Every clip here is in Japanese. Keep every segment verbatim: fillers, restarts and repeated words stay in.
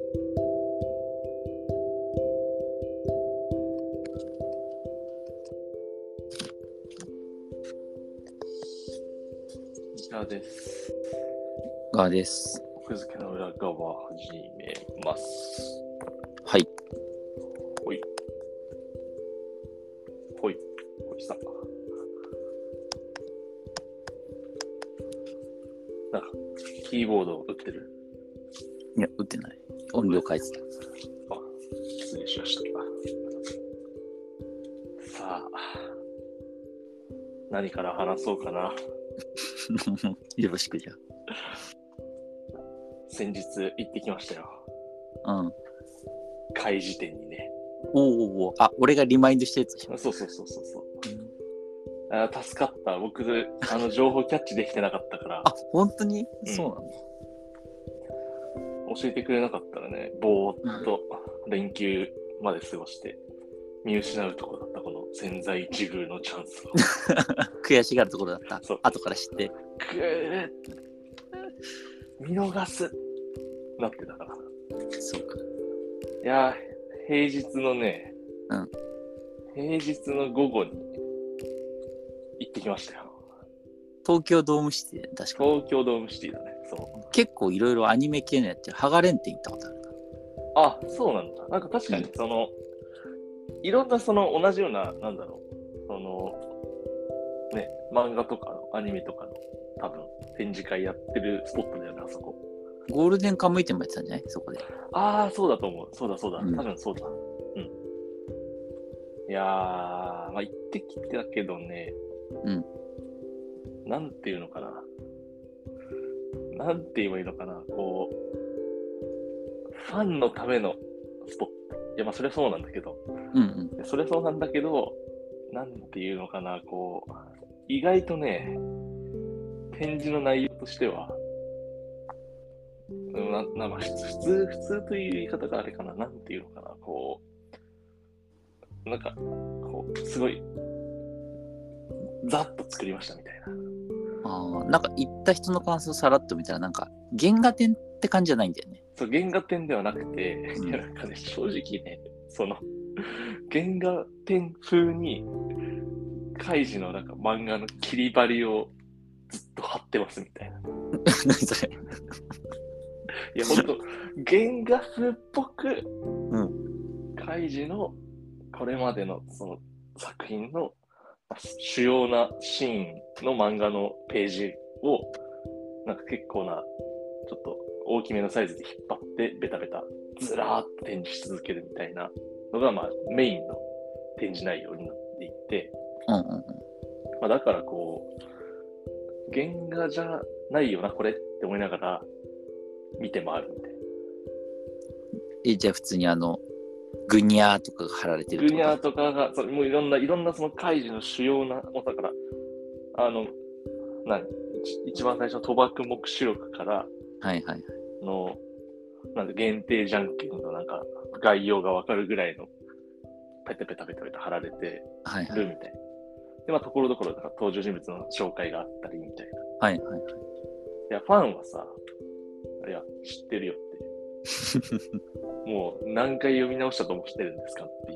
石田です。 ガーです。 奥付けの裏側始めます。 はい。 ほい。ほい。ほいさ。なんか、キーボード打ってる？ いや、打ってない。音量変えてた。 あ、失礼しました。さあ、何から話そうかな。 よろしくじゃ。 先日行ってきましたよ。 うん。 開示店にね。 おーおー、あ、俺がリマインドしたやつでしょ。 そうそうそうそうそう。あ、助かった。僕、あの情報キャッチできてなかったから。 あ、本当に、 うん、 そうなんだ。 教えてくれなかったらね、ぼーっと連休まで過ごして見失うところだった、この千載一遇のチャンスを。 悔しがるところだった。 そう。 後から知って。 くー見逃すなってたから。 そうか。 いやー、平日のね、 うん。 平日の午後に行ってきましたよ。 東京ドームシティで、確かに。 東京ドームシティだね。そう。 結構いろいろアニメ系のやってる。ハガレン店行ったことあるな。 あ、そうなんだ。なんか確かにその、うん、いろんなその同じような、なんだろう、その、ね、漫画とかのアニメとかの多分展示会やってるスポットだよね、あそこ。 ゴールデンカムイ店もやってたんじゃないそこで。 ああ、そうだと思う。そうだそうだ。 うん、 多分そうだ。うん。いやー、まあ行ってきてたけどね、 うん。 なんていうのかな。なんて言えばいいのかな。こう、ファンのためのスポット。いや、まあそれはそうなんだけど。 うんうん。 それはそうなんだけど、なんていうのかな。こう、意外とね、展示の内容としては、ななまあ、普通、普通という言い方があれかな。なんていうのかな。こう、なんか、こう、すごい、ざっと作りましたみたいな。 ああ、なんか行った人の感想さらっと見たら、なんか、原画展って感じじゃないんだよね。 そう、原画展ではなくて、 うん、 いや、なんかね、正直ね、その、原画展風に、カイジのなんか漫画の切り張りをずっと貼ってますみたいな。 何それ。 いや、ほんと、原画風っぽく、 うん。 カイジのこれまでのその作品の主要なシーンの漫画のページを、なんか結構な、ちょっと大きめのサイズで引っ張ってベタベタずらーっと展示し続けるみたいなのが、まあ、メインの展示内容になっていて、 うんうんうん。 まあ、だからこう、原画じゃないよな、これって思いながら見て回るみたいな。 え、じゃあ普通にあの、グニャーとかが貼られてるグニャーとかが、そもういろんな、いろんなそのカイジの主要な、もうだから、あの、何一番最初の賭博目視録からはいはいはい。 の、なんか限定じゃんけんのなんか概要がわかるぐらいのペタペタペタペタ貼られてるみたいな。はいはい、で、まあ、ところどころなんか登場人物の紹介があったりみたいな。 はいはいはい。 いや、ファンはさ、いや、知ってるよって。もう何回読み直したと思ってるんですかっていう。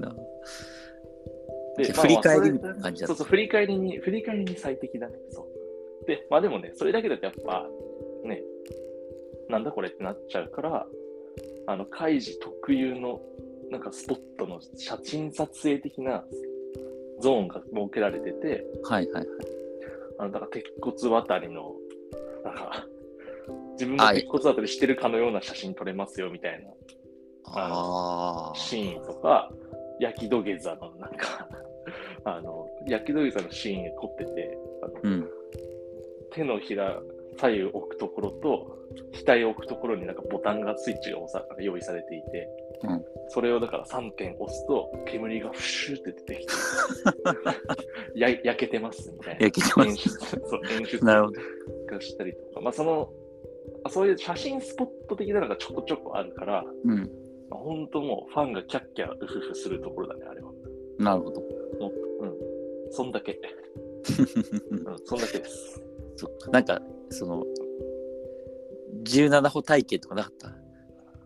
で、まあ、振り返りみたいな感じだった。 そうそう、振り返りに、振り返りに最適だね。そう。で、まあでもね、それだけだとやっぱ、ね、なんだこれってなっちゃうから、あの、カイジ特有の、なんかスポットの写真撮影的なゾーンが設けられてて、 はいはいはい。 あの、だから鉄骨渡りの、なんか、自分が鉄骨渡りしてるかのような写真撮れますよみたいな、あのシーンとか、焼き土下座のなんか、あの、焼き土下座のシーンが凝ってて、あの、うん、手のひら左右置くところと、額を置くところになんかボタンがスイッチが用意されていて、うん、それをだからさんてん押すと煙がフシューって出てきてや焼けてますみたいな焼けてます演出そう演出なるほどがしたりとか、まあそのそういう写真スポット的なのがちょこちょこあるから、うん、まあ、本当もうファンがキャッキャウフフするところだねあれは。 なるほど。 もう、うん、そんだけ、うん、そんだけです。 そなんかそのじゅうなな歩体験とかなかった？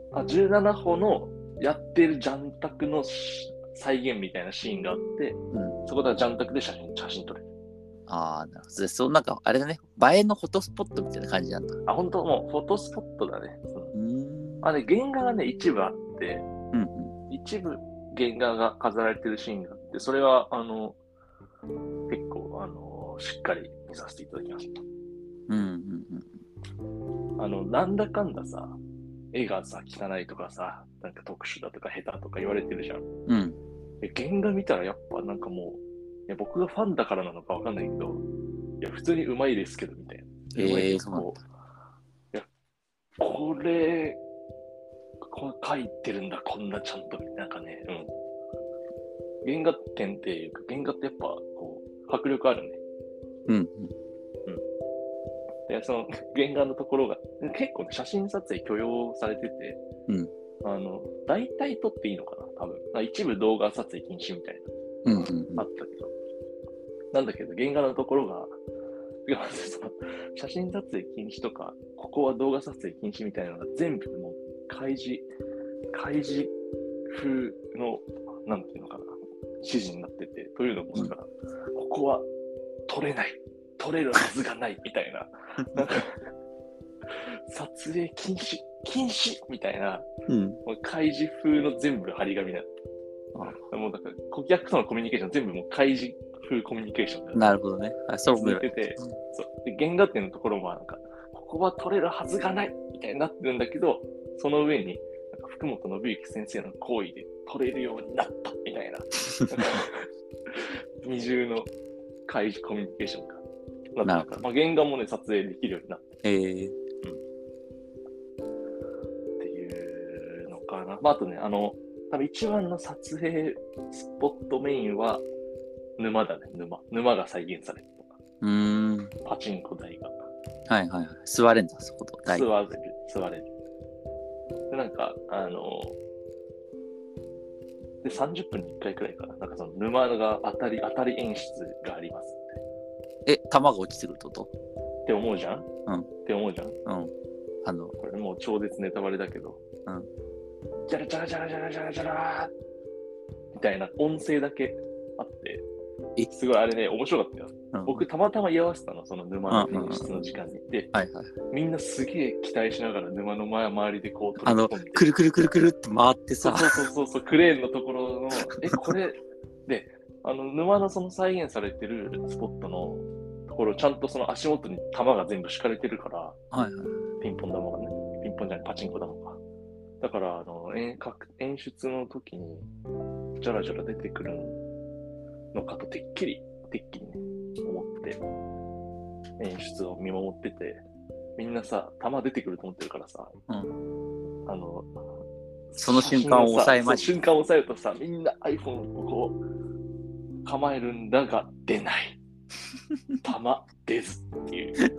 あじゅうななほのやってるジャンタクの再現みたいなシーンがあって、うん、そこではジャンタクで写真写真撮れる。 ああ、なるほど。そう、なんかあれだね、映えのフォトスポットみたいな感じなんだ。 あ、本当もうフォトスポットだね。そのうんあれ原画がね一部あって、うんうん、一部原画が飾られてるシーンがあって、それはあの結構あのしっかり見させていただきました。うんうんうん。あのなんだかんださ、絵がさ汚いとかさ、なんか特殊だとか下手とか言われてるじゃん。うん。え原画見たらやっぱなんかもう、いや僕がファンだからなのかわかんないけど、いや普通にうまいですけどみたいな。えー、そうなんだ。いやこれこれ書いてるんだこんなちゃんとなんかね、うん。原画展っていうか原画ってやっぱこう迫力あるね。うんうん。うん。でその原画のところが結構、ね、写真撮影許容されてて、うん。あの大体撮っていいのかな多分。一部動画撮影禁止みたいな、うんうんうん、あったけど、なんだけど原画のところがその写真撮影禁止とか、ここは動画撮影禁止みたいなのが全部もう開示開示風のなんていうのかな指示になってて、というのもだから、うん、ここは撮れない撮れるはずがないみたいななんか撮影禁止禁止みたいな、うん、もう開示風の全部張り紙だった。もうだから顧客とのコミュニケーション全部もう開示風コミュニケーションだった。 なるほどね。あ、そう続いてて、うん、そうで原画展のところもなんかここは撮れるはずがないみたいになってるんだけど、その上になんか福本信之先生の行為で撮れるようになったみたいな二重の開示コミュニケーションがなったから、まあ、原画もね撮影できるようになって、えーうん、っていうのかな。まあ、あとね、あの多分一番の撮影スポットメインは沼だね。沼沼が再現されてる。うーんパチンコ台がはいはいはい。座れんだそこと座れる座れるでなんかあのでさんじゅっぷんにいっかいくらいかな、なんかその沼が当たり当たり演出がありますって。え、弾が落ちてくるってことって思うじゃん。うんって思うじゃん。うん。あのこれもう超絶ネタバレだけど、うん。ジャラジャラジャラジャラジャラジャラみたいな音声だけあって、えすごいあれね面白かったよ。うん、僕たまたま居合わせたの、その沼の演出の時間に。で、はいはい、みんなすげえ期待しながら沼の前周りでこうあのくるくるくるくるって回ってさ、 そうそうそうそうクレーンのところのえこれであの沼のその再現されてるスポットのところちゃんとその足元に玉が全部敷かれてるから、はいはい、ピンポン玉がねピンポンじゃないパチンコ玉がだからあの 演, 演出の時にジャラジャラ出てくるのかとてっきりてっきりね思って演出を見守ってて、みんなさ弾出てくると思ってるからさ、うん、あのその瞬間を抑えました。瞬間を抑えるとさ、みんな iPhone をこう構えるんだが出ない弾出ずっていう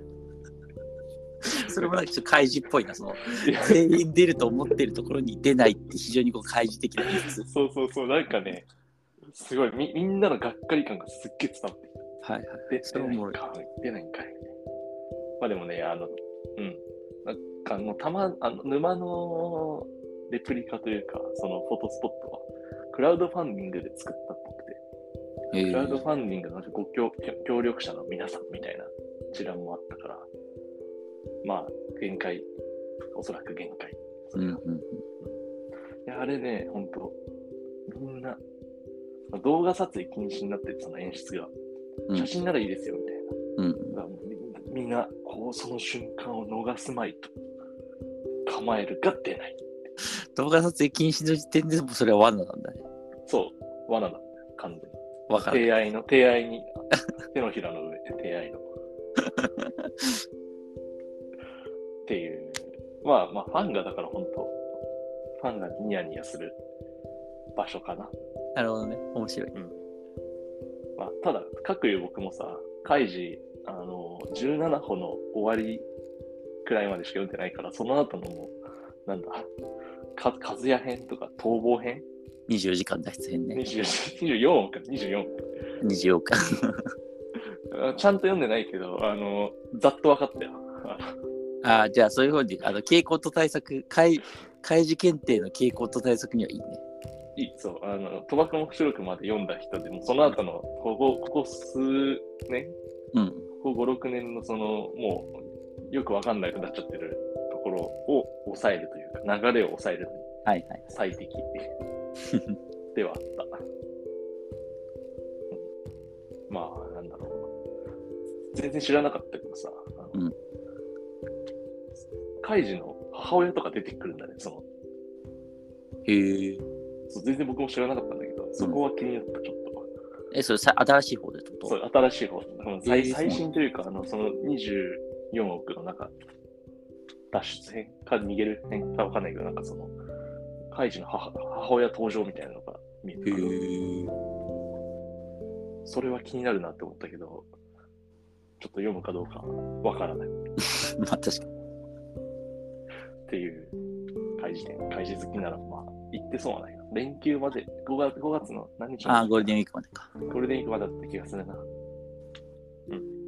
それもなんかちょっと開示っぽいな、その全員出ると思ってるところに出ないって非常にこう開示的な演出。 そうそうそう、なんかねすごい み, みんなのがっかり感がすっげえ伝わってきた。はいはい。で出ないんかい出ないんかい。まあでもね、あのうんなんかもうたまあの沼のレプリカというかそのフォトスポットはクラウドファンディングで作ったっぽくて、えー、クラウドファンディングのご協協力者の皆さんみたいな一覧もあったから、まあ限界おそらく限界。うんうんうん、いやあれね本当みんな動画撮影禁止になってるその演出が、うん、写真ならいいですよみたいな、うん、みんなこうその瞬間を逃すまいと構えるが出ない。 動画撮影禁止の時点でもそれは罠なんだね。 そう罠なんだよ完全に。わかる。手合いの手合いに手のひらの上手合いのっていうまあまあファンがだから本当ファンがニヤニヤする場所かな。 なるほどね、面白い。うんまあ、ただ、各有僕もさ、カイジ、あの、じゅうななほの終わりくらいまでしか読んでないから、その後のもう、なんだ、か和也編とか逃亡編にじゅうよじかん脱出編ね。 にじゅうよんか、にじゅうよん。 にじゅうよんか。 ちゃんと読んでないけど、あの、ざっと分かったよ。 ああ、じゃあそういうふうに、あの、傾向と対策、かい開示検定の傾向と対策にはいいね。 いい、そう、あの、賭博目視録まで読んだ人でも、その後の、ここ、ここ数年、 うん。 ここご、ろくねんのその、もう、よくわかんなくなっちゃってるところを抑えるというか、流れを抑えるのにはいはい。 最適ではあった。まあ、なんだろう。全然知らなかったけどさ、あのうん。 カイジの母親とか出てくるんだね、その。 へえ。 そう全然僕も知らなかったんだけど、そこは気になった、ちょっと。 え、それさ新しい方でってこと？ そう、新しい方。最,、 えー最新というか、あの、そのにじゅうよんおくの中、脱出編か逃げる編かわかんないけど、なんかその、カイジの 母, 母親登場みたいなのが見えてへくる。 え。 それは気になるなって思ったけど、ちょっと読むかどうかわからない。 まあ確かに。 っていう開示点、開示好きならまあ行ってそうはないな。連休まで、ごがつ、ごがつの何日までああ、ゴールデンウィークまでか。 ゴールデンウィークまでだった気がするな。うん。